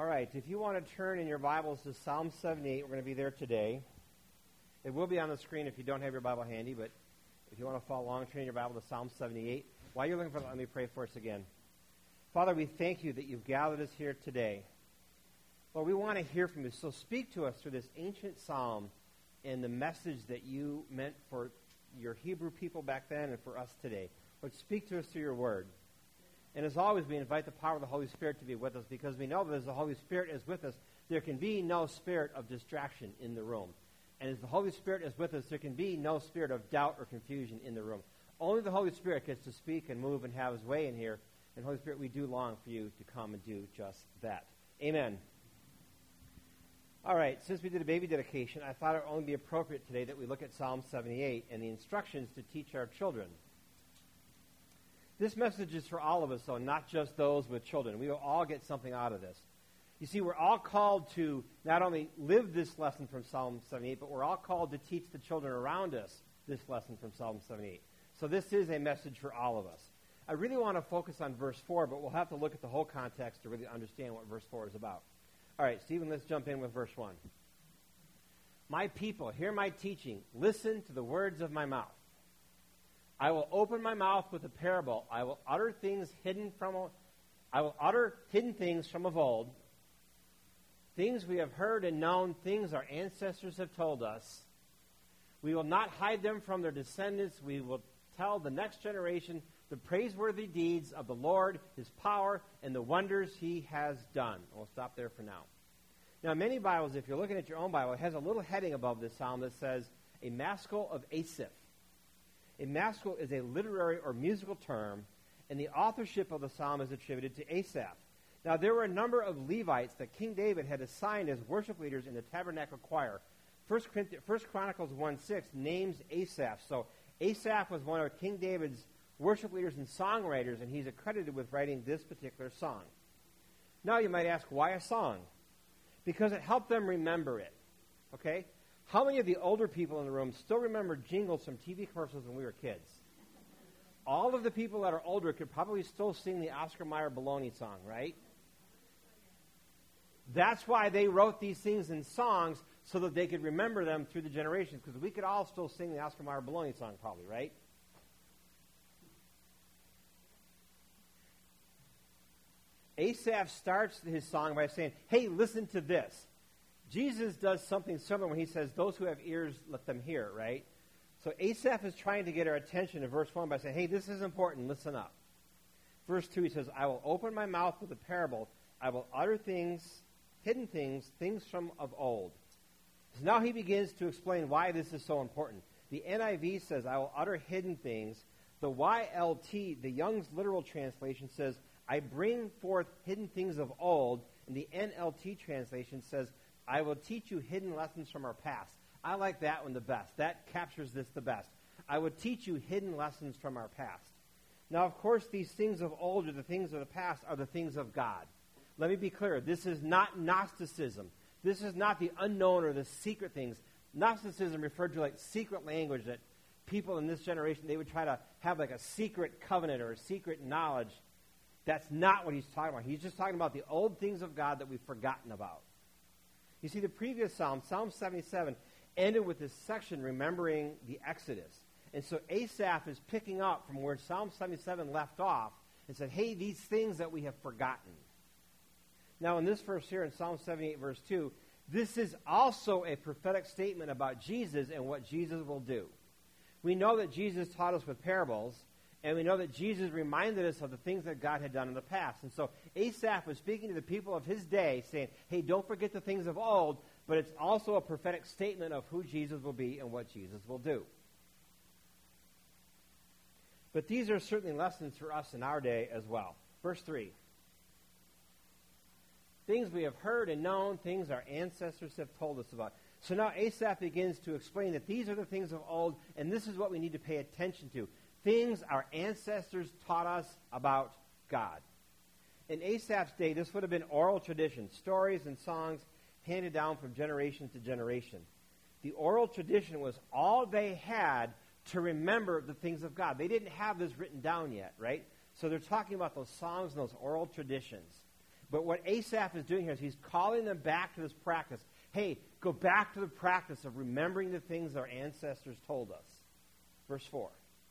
All right, if you want to turn in your Bibles to Psalm 78, we're going to be there today. It will be on the screen if you don't have your Bible handy, but if you want to follow along, turn in your Bible to Psalm 78. While you're looking for that, let me pray for us again. Father, we thank you that you've gathered us here today. Lord, we want to hear from you, so speak to us through this ancient psalm and the message that you meant for your Hebrew people back then and for us today. Lord, speak to us through your word. And as always, we invite the power of the Holy Spirit to be with us because we know that as the Holy Spirit is with us, there can be no spirit of distraction in the room. And as the Holy Spirit is with us, there can be no spirit of doubt or confusion in the room. Only the Holy Spirit gets to speak and move and have his way in here. And Holy Spirit, we do long for you to come and do just that. Amen. All right, since we did a baby dedication, I thought it would only be appropriate today that we look at Psalm 78 and the instructions to teach our children. This message is for all of us, though, not just those with children. We will all get something out of this. You see, we're all called to not only live this lesson from Psalm 78, but we're all called to teach the children around us this lesson from Psalm 78. So this is a message for all of us. I really want to focus on verse 4, but we'll have to look at the whole context to really understand what verse 4 is about. All right, Stephen, let's jump in with verse 1. My people, hear my teaching. Listen to the words of my mouth. I will open my mouth with a parable. I will utter hidden things from of old, things we have heard and known, things our ancestors have told us. We will not hide them from their descendants. We will tell the next generation the praiseworthy deeds of the Lord, his power, and the wonders he has done. We'll stop there for now. Now, many Bibles, if you're looking at your own Bible, it has a little heading above this psalm that says, a maskil of Asaph. A maskil is a literary or musical term, and the authorship of the psalm is attributed to Asaph. Now, there were a number of Levites that King David had assigned as worship leaders in the tabernacle choir. 1 Chronicles 1:6 names Asaph. So Asaph was one of King David's worship leaders and songwriters, and he's accredited with writing this particular song. Now, you might ask, why a song? Because it helped them remember it. Okay? How many of the older people in the room still remember jingles from TV commercials when we were kids? All of the people that are older could probably still sing the Oscar Mayer Baloney song, right? That's why they wrote these things in songs so that they could remember them through the generations, because we could all still sing the Oscar Mayer Baloney song probably, right? Asaph starts his song by saying, hey, listen to this. Jesus does something similar when he says, those who have ears, let them hear, right? So Asaph is trying to get our attention in verse 1 by saying, hey, this is important, listen up. Verse 2, he says, I will open my mouth with a parable. I will utter hidden things from of old. So now he begins to explain why this is so important. The NIV says, I will utter hidden things. The YLT, the Young's literal translation, says, I bring forth hidden things of old. And the NLT translation says, I will teach you hidden lessons from our past. I like that one the best. That captures this the best. I will teach you hidden lessons from our past. Now, of course, these things of old or the things of the past are the things of God. Let me be clear. This is not Gnosticism. This is not the unknown or the secret things. Gnosticism referred to like secret language that people in this generation, they would try to have like a secret covenant or a secret knowledge. That's not what he's talking about. He's just talking about the old things of God that we've forgotten about. You see, the previous psalm, Psalm 77, ended with this section remembering the Exodus. And so Asaph is picking up from where Psalm 77 left off and said, hey, these things that we have forgotten. Now, in this verse here in Psalm 78, verse 2, this is also a prophetic statement about Jesus and what Jesus will do. We know that Jesus taught us with parables, and we know that Jesus reminded us of the things that God had done in the past. And so Asaph was speaking to the people of his day, saying, hey, don't forget the things of old, but it's also a prophetic statement of who Jesus will be and what Jesus will do. But these are certainly lessons for us in our day as well. Verse 3. Things we have heard and known, things our ancestors have told us about. So now Asaph begins to explain that these are the things of old, and this is what we need to pay attention to. Things our ancestors taught us about God. In Asaph's day, this would have been oral tradition, stories and songs handed down from generation to generation. The oral tradition was all they had to remember the things of God. They didn't have this written down yet, right? So they're talking about those songs and those oral traditions. But what Asaph is doing here is he's calling them back to this practice. Hey, go back to the practice of remembering the things our ancestors told us. Verse 4.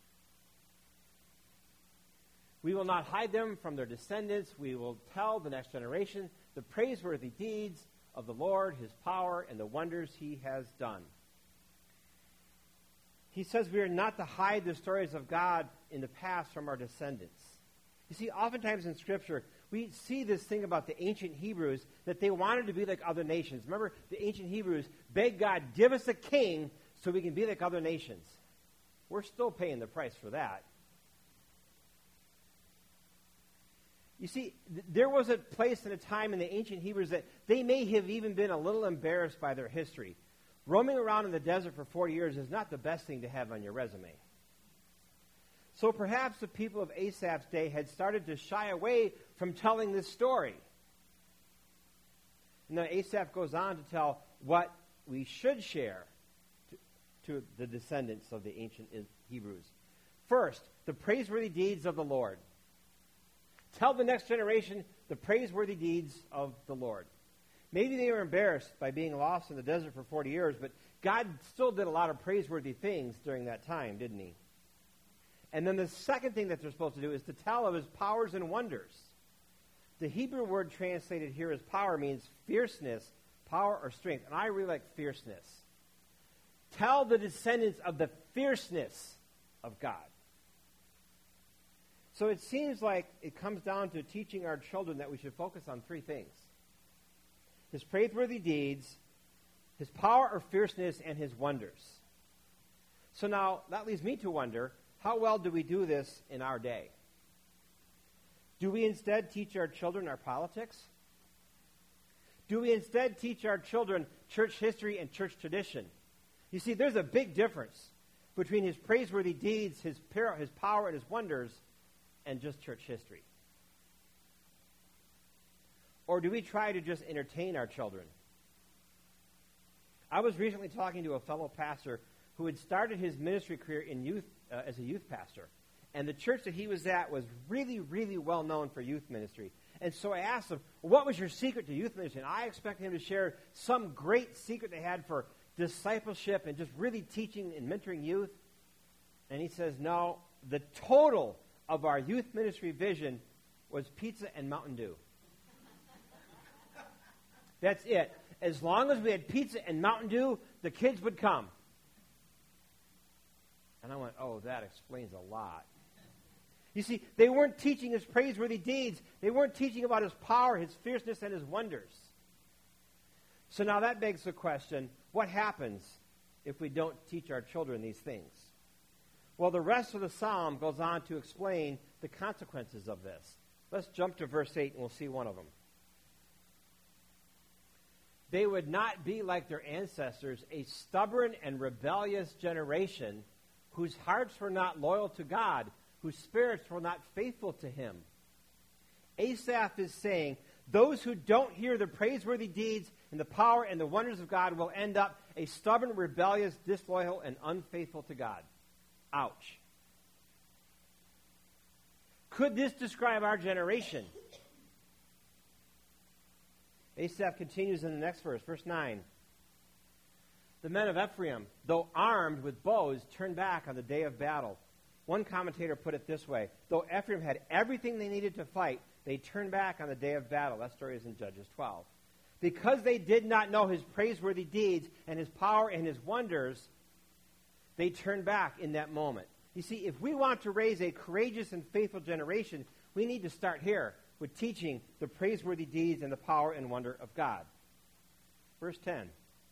We will not hide them from their descendants. We will tell the next generation the praiseworthy deeds of the Lord, his power, and the wonders he has done. He says we are not to hide the stories of God in the past from our descendants. You see, oftentimes in Scripture, we see this thing about the ancient Hebrews, that they wanted to be like other nations. Remember, the ancient Hebrews begged God, give us a king so we can be like other nations. We're still paying the price for that. You see, there was a place and a time in the ancient Hebrews that they may have even been a little embarrassed by their history. Roaming around in the desert for 40 years is not the best thing to have on your resume. So perhaps the people of Asaph's day had started to shy away from telling this story. And then Asaph goes on to tell what we should share to the descendants of the ancient Hebrews. First, the praiseworthy deeds of the Lord. Tell the next generation the praiseworthy deeds of the Lord. Maybe they were embarrassed by being lost in the desert for 40 years, but God still did a lot of praiseworthy things during that time, didn't he? And then the second thing that they're supposed to do is to tell of his powers and wonders. The Hebrew word translated here as power means fierceness, power, or strength. And I really like fierceness. Tell the descendants of the fierceness of God. So it seems like it comes down to teaching our children that we should focus on three things: his praiseworthy deeds, his power or fierceness, and his wonders. So now, that leads me to wonder, how well do we do this in our day? Do we instead teach our children our politics? Do we instead teach our children church history and church tradition? You see, there's a big difference between his praiseworthy deeds, his power, and his wonders, and just church history. Or do we try to just entertain our children? I was recently talking to a fellow pastor who had started his ministry career in youth as a youth pastor. And the church that he was at was really, really well known for youth ministry. And so I asked him, what was your secret to youth ministry? And I expected him to share some great secret they had for discipleship and just really teaching and mentoring youth. And he says, no, the total of our youth ministry vision was pizza and Mountain Dew. That's it. As long as we had pizza and Mountain Dew, the kids would come. And I went, oh, that explains a lot. You see, they weren't teaching his praiseworthy deeds. They weren't teaching about his power, his fierceness, and his wonders. So now that begs the question, what happens if we don't teach our children these things? Well, the rest of the psalm goes on to explain the consequences of this. Let's jump to verse 8 and we'll see one of them. They would not be like their ancestors, a stubborn and rebellious generation whose hearts were not loyal to God, whose spirits were not faithful to him. Asaph is saying, those who don't hear the praiseworthy deeds and the power and the wonders of God will end up a stubborn, rebellious, disloyal, and unfaithful to God. Ouch. Could this describe our generation? Asaph continues in the next verse, verse 9. The men of Ephraim, though armed with bows, turned back on the day of battle. One commentator put it this way: though Ephraim had everything they needed to fight, they turned back on the day of battle. That story is in Judges 12. Because they did not know his praiseworthy deeds and his power and his wonders, they turned back in that moment. You see, if we want to raise a courageous and faithful generation, we need to start here with teaching the praiseworthy deeds and the power and wonder of God. Verse 10.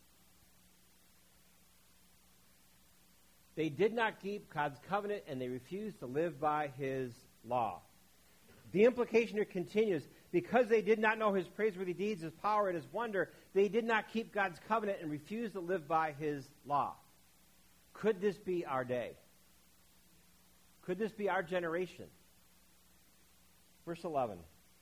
They did not keep God's covenant, and they refused to live by his law. The implication here continues. Because they did not know his praiseworthy deeds, his power, and his wonder, they did not keep God's covenant and refused to live by his law. Could this be our day? Could this be our generation? Verse 11.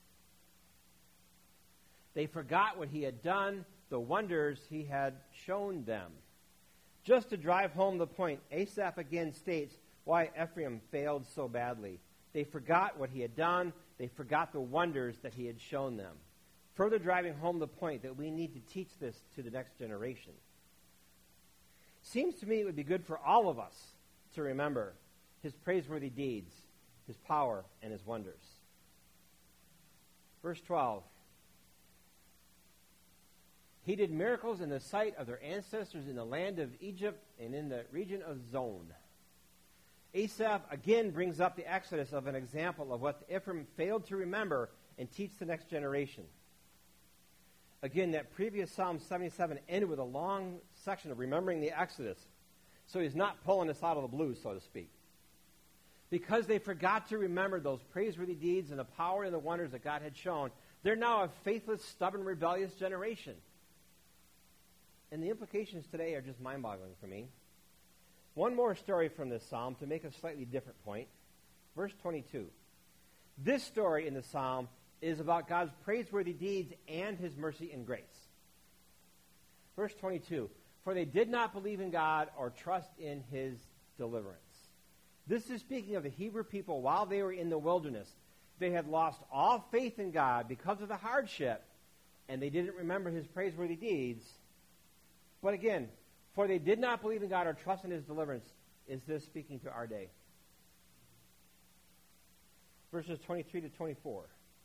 They forgot what he had done, the wonders he had shown them. Just to drive home the point, Asaph again states why Ephraim failed so badly. They forgot what he had done. They forgot the wonders that he had shown them. further driving home the point that we need to teach this to the next generation. Seems to me it would be good for all of us to remember his praiseworthy deeds, his power, and his wonders. Verse 12. He did miracles in the sight of their ancestors in the land of Egypt and in the region of Zon. Asaph again brings up the Exodus of an example of what Ephraim failed to remember and teach the next generation. Again, that previous Psalm 77 ended with a long section of remembering the Exodus. So he's not pulling us out of the blue, so to speak. Because they forgot to remember those praiseworthy deeds and the power and the wonders that God had shown, they're now a faithless, stubborn, rebellious generation. And the implications today are just mind-boggling for me. One more story from this psalm to make a slightly different point. Verse 22. This story in the psalm is about God's praiseworthy deeds and his mercy and grace. Verse 22. For they did not believe in God or trust in his deliverance. This is speaking of the Hebrew people while they were in the wilderness. They had lost all faith in God because of the hardship, and they didn't remember his praiseworthy deeds. But again, for they did not believe in God or trust in his deliverance. Is this speaking to our day? Verses 23 to 24.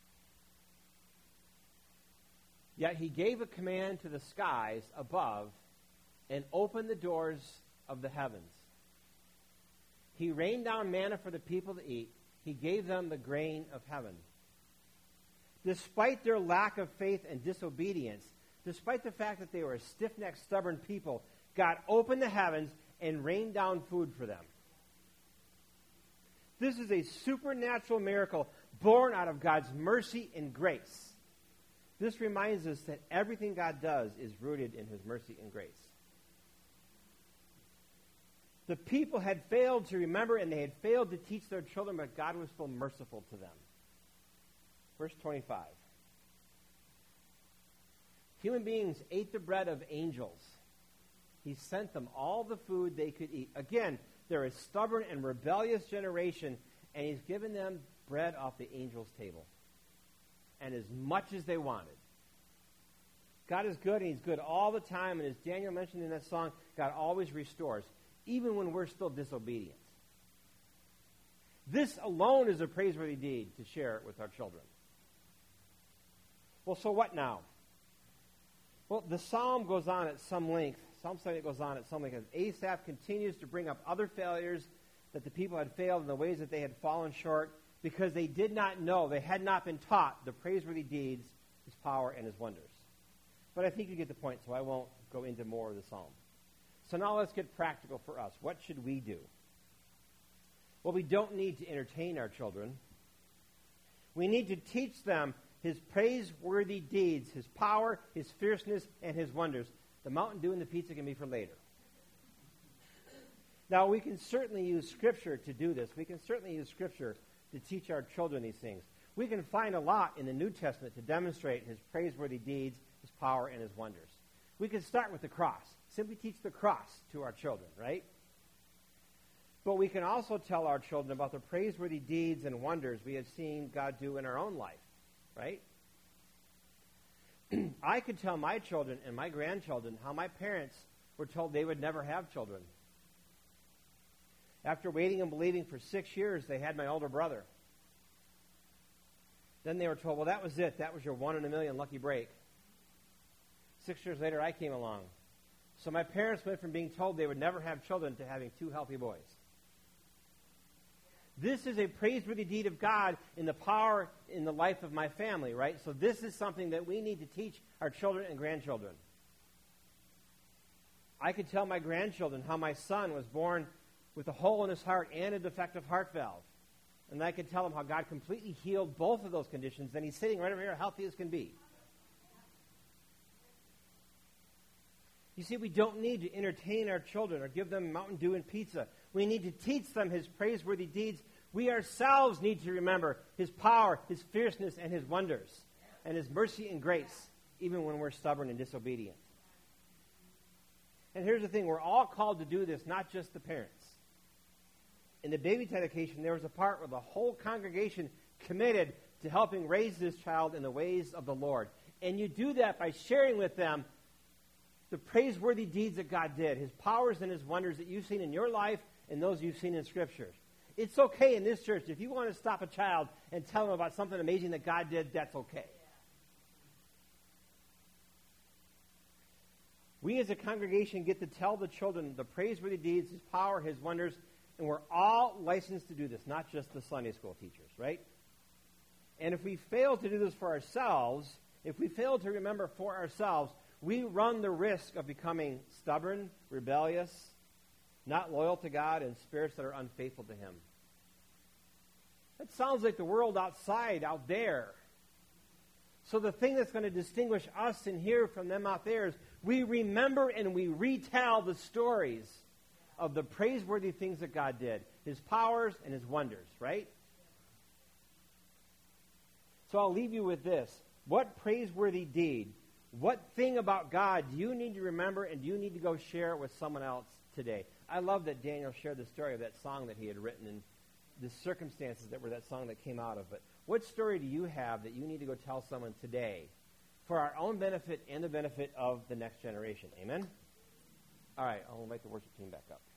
Yet he gave a command to the skies above and opened the doors of the heavens. He rained down manna for the people to eat. He gave them the grain of heaven. Despite their lack of faith and disobedience, despite the fact that they were a stiff-necked, stubborn people, God opened the heavens and rained down food for them. This is a supernatural miracle born out of God's mercy and grace. This reminds us that everything God does is rooted in his mercy and grace. The people had failed to remember and they had failed to teach their children, but God was still merciful to them. Verse 25. Human beings ate the bread of angels. He sent them all the food they could eat. Again, they're a stubborn and rebellious generation, and he's given them bread off the angels' table. And as much as they wanted. God is good, and he's good all the time, and as Daniel mentioned in that song, God always restores, even when we're still disobedient. This alone is a praiseworthy deed to share with our children. Well, so what now? Well, the psalm goes on at some length. Psalm 78 goes on at some length. Asaph continues to bring up other failures that the people had failed in the ways that they had fallen short because they did not know, they had not been taught the praiseworthy deeds, his power, and his wonders. But I think you get the point, so I won't go into more of the psalm. So now let's get practical for us. What should we do? Well, we don't need to entertain our children. We need to teach them his praiseworthy deeds, his power, his fierceness, and his wonders. The Mountain Dew and the pizza can be for later. Now, we can certainly use Scripture to do this. We can certainly use Scripture to teach our children these things. We can find a lot in the New Testament to demonstrate his praiseworthy deeds, his power, and his wonders. We can start with the cross. Simply teach the cross to our children, right? But we can also tell our children about the praiseworthy deeds and wonders we have seen God do in our own life, right? I could tell my children and my grandchildren how my parents were told they would never have children. After waiting and believing for 6 years, they had my older brother. Then they were told, well, that was it. That was your 1 in a million lucky break. 6 years later, I came along. So my parents went from being told they would never have children to having 2 healthy boys. This is a praiseworthy deed of God in the power in the life of my family, right? So this is something that we need to teach our children and grandchildren. I could tell my grandchildren how my son was born with a hole in his heart and a defective heart valve. And I could tell them how God completely healed both of those conditions, and he's sitting right over here healthy as can be. You see, we don't need to entertain our children or give them Mountain Dew and pizza. We need to teach them his praiseworthy deeds. We ourselves need to remember his power, his fierceness, and his wonders, and his mercy and grace, even when we're stubborn and disobedient. And here's the thing, we're all called to do this, not just the parents. In the baby dedication, there was a part where the whole congregation committed to helping raise this child in the ways of the Lord. And you do that by sharing with them the praiseworthy deeds that God did, his powers and his wonders that you've seen in your life and those you've seen in Scriptures. It's okay in this church. If you want to stop a child and tell them about something amazing that God did, that's okay. We as a congregation get to tell the children the praiseworthy deeds, his power, his wonders, and we're all licensed to do this, not just the Sunday school teachers, right? And if we fail to do this for ourselves, if we fail to remember for ourselves, we run the risk of becoming stubborn, rebellious, not loyal to God, and spirits that are unfaithful to him. That sounds like the world outside, out there. So the thing that's going to distinguish us in here from them out there is we remember and we retell the stories of the praiseworthy things that God did, his powers and his wonders, right? So I'll leave you with this. What praiseworthy deed, what thing about God do you need to remember and do you need to go share it with someone else today? I love that Daniel shared the story of that song that he had written and the circumstances that were that song that came out of it. What story do you have that you need to go tell someone today for our own benefit and the benefit of the next generation? Amen? All right, I'll invite the worship team back up.